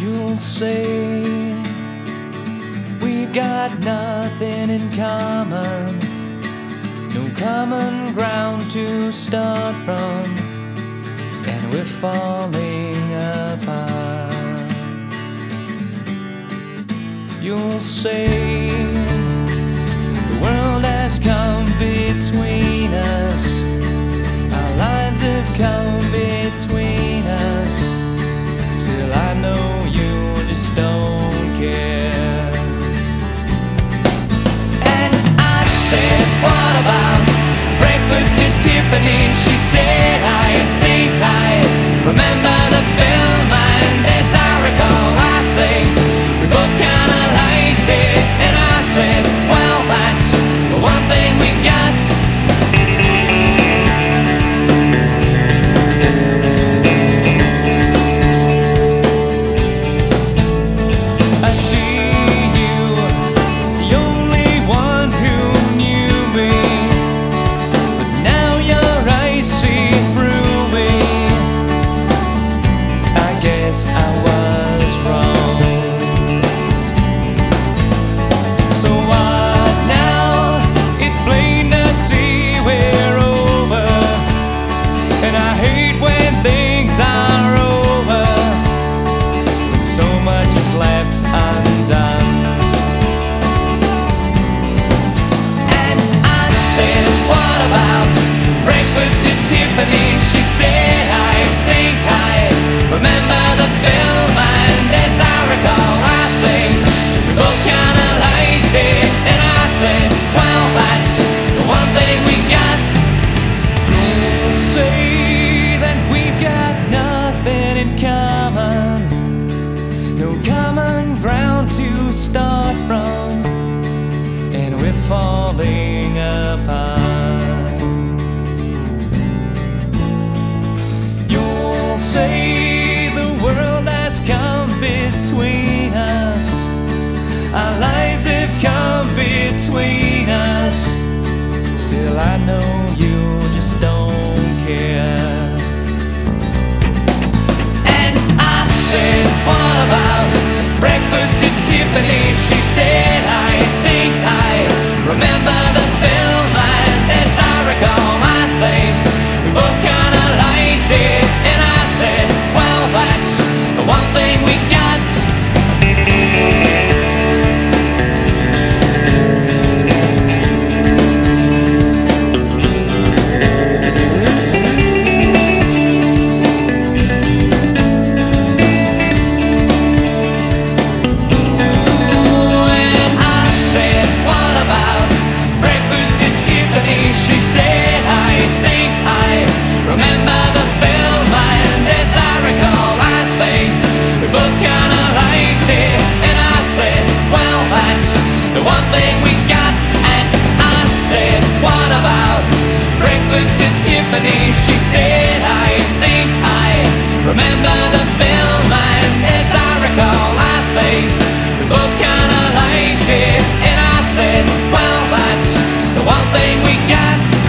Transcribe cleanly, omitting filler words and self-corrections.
You'll say we've got nothing in common, no common ground to start from, and we're falling apart. You'll say the world has come between us, our lives have come between us. Still I know you just don't care. And I said, what about breakfast at Tiffany? She said, I think I remember the film, and as I recall, I think we both kinda liked it. And I said, well, that's the one thing we got. I see you, the only one who knew me, but now your eyes see through me. I guess I was wrong. So what now? It's plain to see we're over, and I hate when things are over, when so much is left undone. And I said, what about breakfast at Tiffany? She said, I think I remember the film, and as I recall, I think we both kinda liked it. And I said, well, that's the one thing we got. You'll say that we've got nothing in common, no common ground to start from, and we're falling apart. You'll say the world has come between us, our lives have come between us. Still I know you just don't care. And I said, what about breakfast at Tiffany? She said, I think I remember the film, and as I recall, I think we both kinda liked it. And I said, well, that's the one thing we got. The one thing we got. And I said, what about breakfast at Tiffany? She said, I think I remember the film, and as I recall, I think we both kinda liked it. And I said, well, that's the one thing we got.